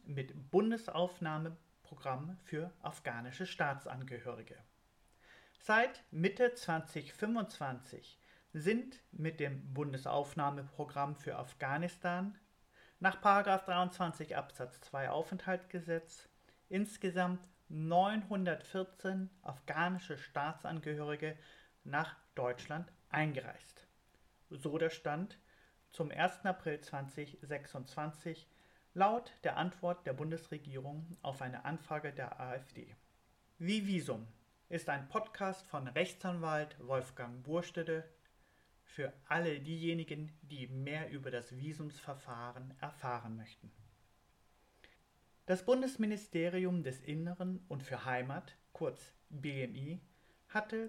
mit Bundesaufnahmeprogramm für afghanische Staatsangehörige. Seit Mitte 2025 sind mit dem Bundesaufnahmeprogramm für Afghanistan nach § 23 Absatz 2 Aufenthaltsgesetz insgesamt 914 afghanische Staatsangehörige nach Deutschland eingereist. So der Stand zum 1. April 2026 laut der Antwort der Bundesregierung auf eine Anfrage der AfD. Wie Visum ist ein Podcast von Rechtsanwalt Wolfgang Burstede für alle diejenigen, die mehr über das Visumsverfahren erfahren möchten. Das Bundesministerium des Inneren und für Heimat, kurz BMI, hatte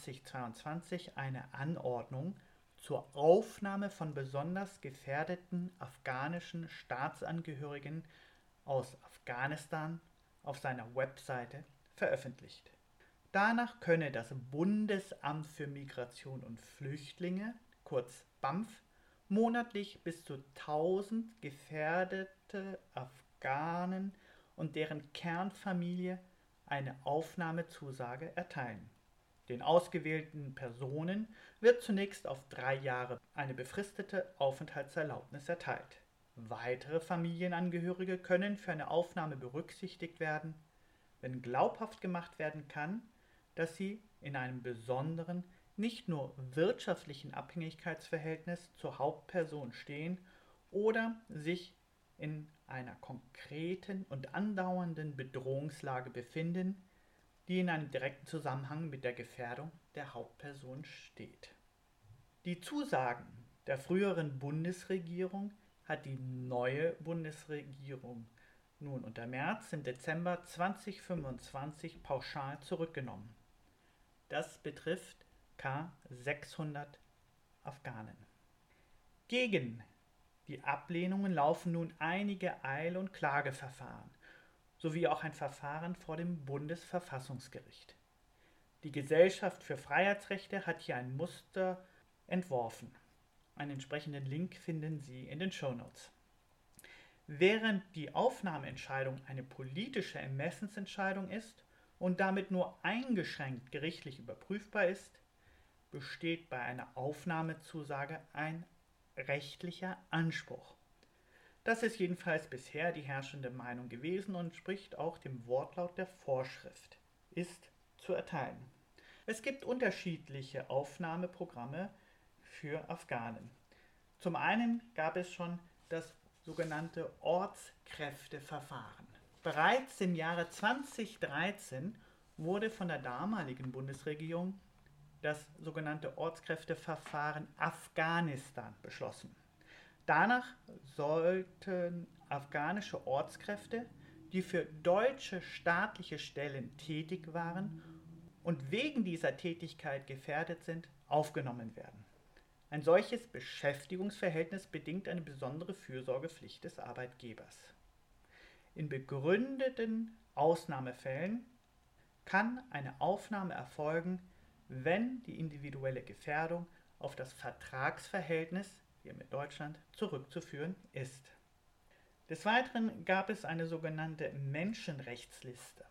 2022 eine Anordnung zur Aufnahme von besonders gefährdeten afghanischen Staatsangehörigen aus Afghanistan auf seiner Webseite veröffentlicht. Danach könne das Bundesamt für Migration und Flüchtlinge, kurz BAMF, monatlich bis zu 1000 gefährdete Afghanen und deren Kernfamilie eine Aufnahmezusage erteilen. Den ausgewählten Personen wird zunächst auf 3 Jahre eine befristete Aufenthaltserlaubnis erteilt. Weitere Familienangehörige können für eine Aufnahme berücksichtigt werden, wenn glaubhaft gemacht werden kann, dass sie in einem besonderen, nicht nur wirtschaftlichen Abhängigkeitsverhältnis zur Hauptperson stehen oder sich in einer konkreten und andauernden Bedrohungslage befinden, die in einem direkten Zusammenhang mit der Gefährdung der Hauptperson steht. Die Zusagen der früheren Bundesregierung hat die neue Bundesregierung nun unter Merz im Dezember 2025 pauschal zurückgenommen. Das betrifft ca. 600 Afghanen. Gegen die Ablehnungen laufen nun einige Eil- und Klageverfahren sowie auch ein Verfahren vor dem Bundesverfassungsgericht. Die Gesellschaft für Freiheitsrechte hat hier ein Muster entworfen. Einen entsprechenden Link finden Sie in den Shownotes. Während die Aufnahmeentscheidung eine politische Ermessensentscheidung ist und damit nur eingeschränkt gerichtlich überprüfbar ist, besteht bei einer Aufnahmezusage ein rechtlicher Anspruch. Das ist jedenfalls bisher die herrschende Meinung gewesen und entspricht auch dem Wortlaut der Vorschrift, ist zu erteilen. Es gibt unterschiedliche Aufnahmeprogramme für Afghanen. Zum einen gab es schon das sogenannte Ortskräfteverfahren. Bereits im Jahre 2013 wurde von der damaligen Bundesregierung das sogenannte Ortskräfteverfahren Afghanistan beschlossen. Danach sollten afghanische Ortskräfte, die für deutsche staatliche Stellen tätig waren und wegen dieser Tätigkeit gefährdet sind, aufgenommen werden. Ein solches Beschäftigungsverhältnis bedingt eine besondere Fürsorgepflicht des Arbeitgebers. In begründeten Ausnahmefällen kann eine Aufnahme erfolgen, wenn die individuelle Gefährdung auf das Vertragsverhältnis hier mit Deutschland zurückzuführen ist. Des Weiteren gab es eine sogenannte Menschenrechtsliste.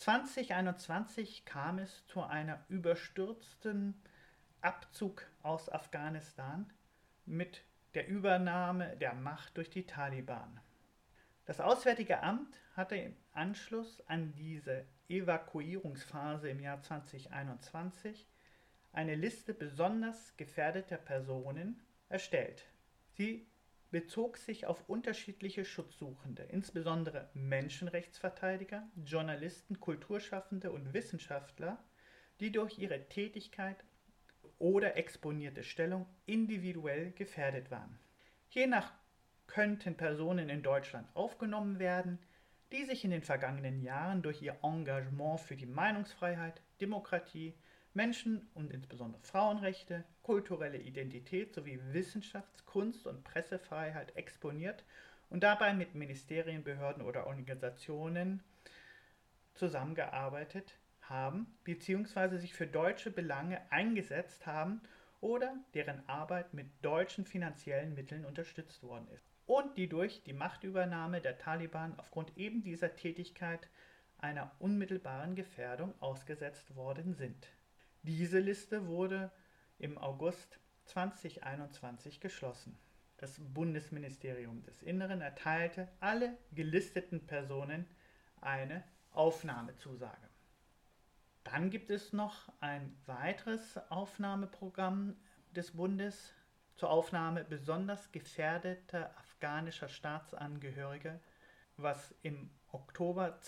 2021 kam es zu einer überstürzten Abzug aus Afghanistan mit der Übernahme der Macht durch die Taliban. Das Auswärtige Amt hatte im Anschluss an diese Evakuierungsphase im Jahr 2021 eine Liste besonders gefährdeter Personen erstellt. Sie bezog sich auf unterschiedliche Schutzsuchende, insbesondere Menschenrechtsverteidiger, Journalisten, Kulturschaffende und Wissenschaftler, die durch ihre Tätigkeit oder exponierte Stellung individuell gefährdet waren. Hiernach könnten Personen in Deutschland aufgenommen werden, die sich in den vergangenen Jahren durch ihr Engagement für die Meinungsfreiheit, Demokratie, Menschen- und insbesondere Frauenrechte, kulturelle Identität sowie Wissenschafts-, Kunst- und Pressefreiheit exponiert und dabei mit Ministerien, Behörden oder Organisationen zusammengearbeitet haben bzw. sich für deutsche Belange eingesetzt haben oder deren Arbeit mit deutschen finanziellen Mitteln unterstützt worden ist. und die durch die Machtübernahme der Taliban aufgrund eben dieser Tätigkeit einer unmittelbaren Gefährdung ausgesetzt worden sind. Diese Liste wurde im August 2021 geschlossen. Das Bundesministerium des Inneren erteilte alle gelisteten Personen eine Aufnahmezusage. Dann gibt es noch ein weiteres Aufnahmeprogramm des Bundes zur Aufnahme besonders gefährdeter afghanischer Staatsangehörige, was im Oktober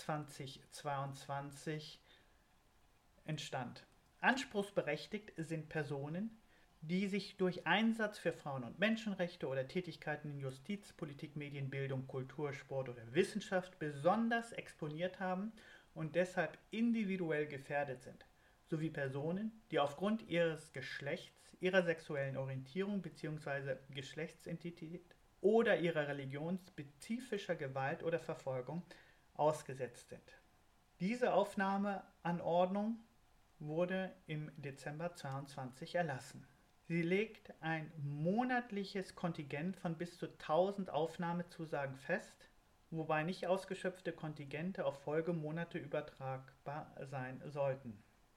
2022 entstand. Anspruchsberechtigt sind Personen, die sich durch Einsatz für Frauen- und Menschenrechte oder Tätigkeiten in Justiz, Politik, Medien, Bildung, Kultur, Sport oder Wissenschaft besonders exponiert haben und deshalb individuell gefährdet sind, sowie Personen, die aufgrund ihres Geschlechts, ihrer sexuellen Orientierung bzw. Geschlechtsidentität oder ihrer Religion spezifischer Gewalt oder Verfolgung ausgesetzt sind. Diese Aufnahmeanordnung wurde im Dezember 2022 erlassen. Sie legt ein monatliches Kontingent von bis zu 1000 Aufnahmezusagen fest, wobei nicht ausgeschöpfte Kontingente auf Folgemonate übertragbar sein sollten.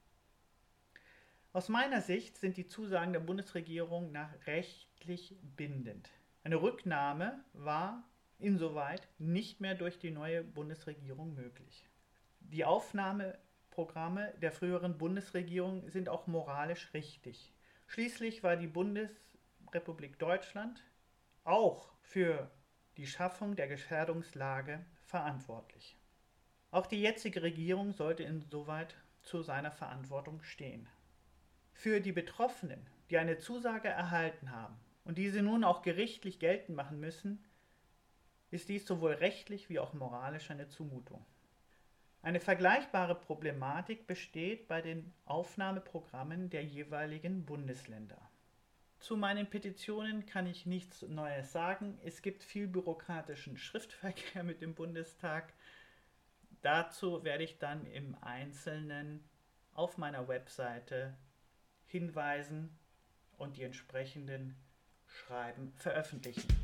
Aus meiner Sicht sind die Zusagen der Bundesregierung nach rechtlich bindend. Eine Rücknahme war insoweit nicht mehr durch die neue Bundesregierung möglich. Die Aufnahmeprogramme der früheren Bundesregierung sind auch moralisch richtig. Schließlich war die Bundesrepublik Deutschland auch für die Schaffung der Gefährdungslage verantwortlich. Auch die jetzige Regierung sollte insoweit zu seiner Verantwortung stehen. Für die Betroffenen, die eine Zusage erhalten haben und diese nun auch gerichtlich geltend machen müssen, ist dies sowohl rechtlich wie auch moralisch eine Zumutung. Eine vergleichbare Problematik besteht bei den Aufnahmeprogrammen der jeweiligen Bundesländer. Zu meinen Petitionen kann ich nichts Neues sagen. Es gibt viel bürokratischen Schriftverkehr mit dem Bundestag. Dazu werde ich dann im Einzelnen auf meiner Webseite hinweisen und die entsprechenden Schreiben veröffentlichen.